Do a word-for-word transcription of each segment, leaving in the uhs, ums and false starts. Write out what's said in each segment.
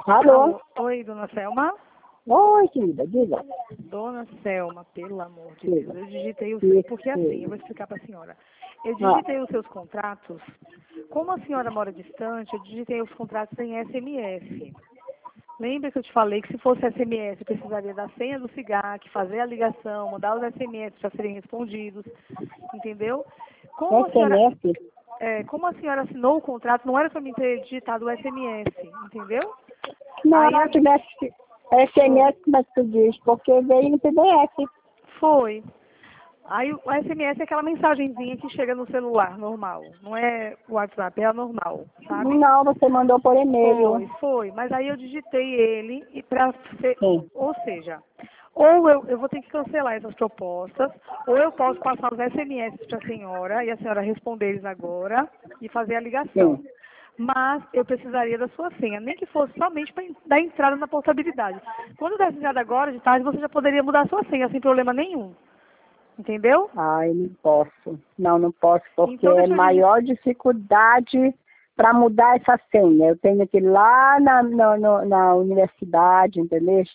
Alô? Alô? Oi, dona Selma? Oi, querida, diga. Dona Selma, pelo amor de Diga. Deus, eu digitei os Diga. seus, porque assim, eu vou explicar para a senhora. Eu Ah, digitei os seus contratos, como a senhora mora distante, eu digitei os contratos em S M S. Lembra que eu te falei que se fosse S M S, eu precisaria da senha do SIGAC, fazer a ligação, mandar os S M S para serem respondidos, entendeu? Como a senhora, S M S? é, como a senhora assinou o contrato, não era para mim ter digitado o S M S, entendeu? Não, Aí a- tivesse S M S, como é que tu diz? Porque veio no P D F. foi. Aí o S M S é aquela mensagenzinha que chega no celular, normal. Não é o WhatsApp, é a normal, sabe? Não, você mandou por Foi, e-mail. foi. Mas aí eu digitei ele e para ser, Sim. ou seja, ou eu, eu vou ter que cancelar essas propostas, ou eu posso passar os S M S para a senhora e a senhora responder eles agora e fazer a ligação. Sim. Mas eu precisaria da sua senha, nem que fosse somente para dar entrada na portabilidade. Quando der entrada agora, de tarde, você já poderia mudar a sua senha sem problema nenhum. Entendeu? Ai, não posso. Não, não posso, porque Então é deixa eu digitar. maior dificuldade para mudar essa senha. Eu tenho que ir lá na, na, no- na universidade, entendeu?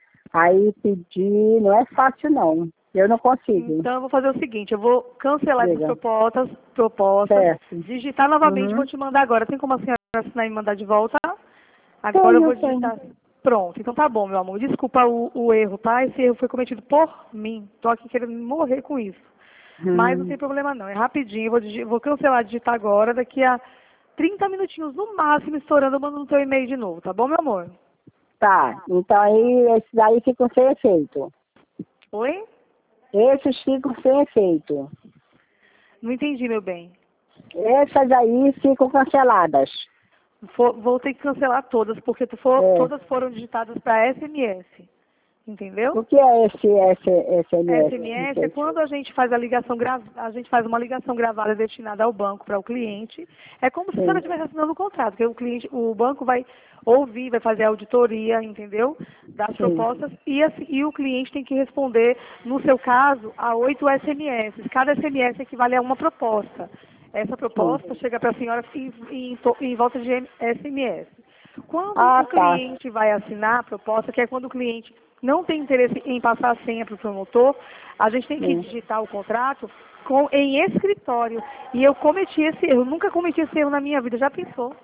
Aí pedir, não é fácil não. Eu não consigo. Então eu vou fazer o seguinte, eu vou cancelar essas Diga. propostas, propostas, Certo. digitar novamente e vou Uhum. te mandar agora. Tem como a senhora assinar e me mandar de volta? Agora eu Tenho, vou tenho. digitar. Pronto, então tá bom, meu amor. Desculpa o, o erro, tá? Esse erro foi cometido por mim. Tô aqui querendo morrer com isso. Mas não Hum. tem problema não, é rapidinho. Eu vou, digi- vou cancelar, digitar agora. Daqui a trinta minutinhos no máximo, estourando, eu mando no teu e-mail de novo, tá bom, meu amor? Tá, então aí esses daí ficam sem efeito. Oi? Esses ficam sem efeito. Não entendi, meu bem. Essas aí ficam canceladas. For- vou ter que cancelar todas, porque tu for- É. todas foram digitadas para S M S. Entendeu? O que é esse S M S? Não S M S é sei. quando a gente faz a ligação gra- a gente faz uma ligação gravada destinada ao banco para o cliente. É como se a senhora Sim, estivesse assinando um contrato, porque o cliente, o banco vai ouvir, vai fazer a auditoria, entendeu? Das sim, propostas e, assim- e o cliente tem que responder, no seu caso, a oito S M S. Cada S M S equivale a uma proposta. Essa sim. proposta chega para a senhora em, em to- em volta de S M S. Quando Ah, o tá. cliente vai assinar a proposta, que é quando o cliente não tem interesse em passar a senha para o promotor, a gente tem que Sim. digitar o contrato com, em escritório. E eu cometi esse erro, nunca cometi esse erro na minha vida, já pensou?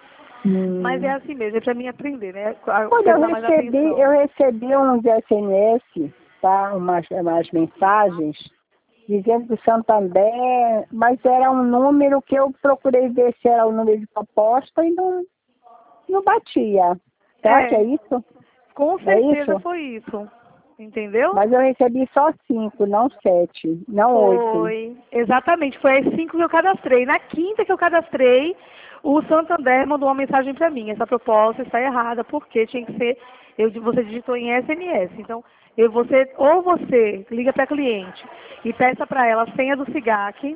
Mas é Hum. assim mesmo, é para mim aprender, né? A Quando eu prestar mais recebi, eu atenção. recebi uns S M S, tá? Umas, umas mensagens, dizendo que o Santander, mas era um número que eu procurei ver se era o número de proposta e não, não batia. Será que é É, isso? com É certeza isso? foi isso. Entendeu? Mas eu recebi só cinco, não sete, não oito. Foi, exatamente, foi as cinco que eu cadastrei. Na quinta que eu cadastrei, o Santander mandou uma mensagem para mim. Essa proposta está errada, porque tinha que ser, eu, você digitou em S M S. Então, eu, você, ou você liga para a cliente e peça para ela a senha do SIGAC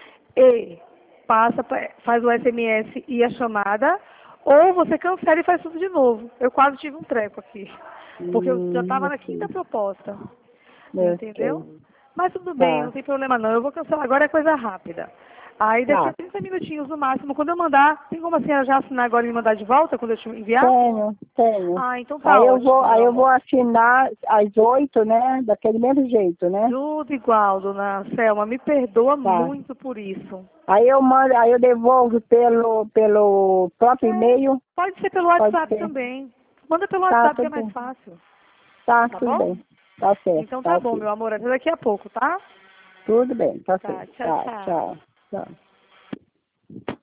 e passa, pra- faz o S M S e a chamada, ou você cancela e faz tudo de novo. Eu quase tive um treco aqui, porque eu já Hum, estava na ok. quinta proposta. Entendeu? Ok. Mas tudo bem, não Tá, tem problema não. Eu vou cancelar agora, é coisa rápida. Aí daqui a tá. trinta minutinhos no máximo, quando eu mandar, tem como a senhora já assinar agora e me mandar de volta quando eu te enviar? Tenho, tenho. Ah, então tá Aí eu vou, ótimo, meu aí eu vou amor. assinar às oito, né? Daquele mesmo jeito, né? Tudo igual, dona Selma. Me perdoa Tá. muito por isso. Aí eu mando, aí eu devolvo pelo, pelo próprio É, e-mail. pode ser pelo Pode WhatsApp ser. também. Manda pelo Tá, WhatsApp que é tudo mais bem. fácil. Tá, Tá tudo bom? bem. Tá certo, Então tá tá bom, ok. meu amor. Até daqui a pouco, tá? Tudo bem, tá Tá, certo. tchau, Tá, tchau. tchau. Tchau.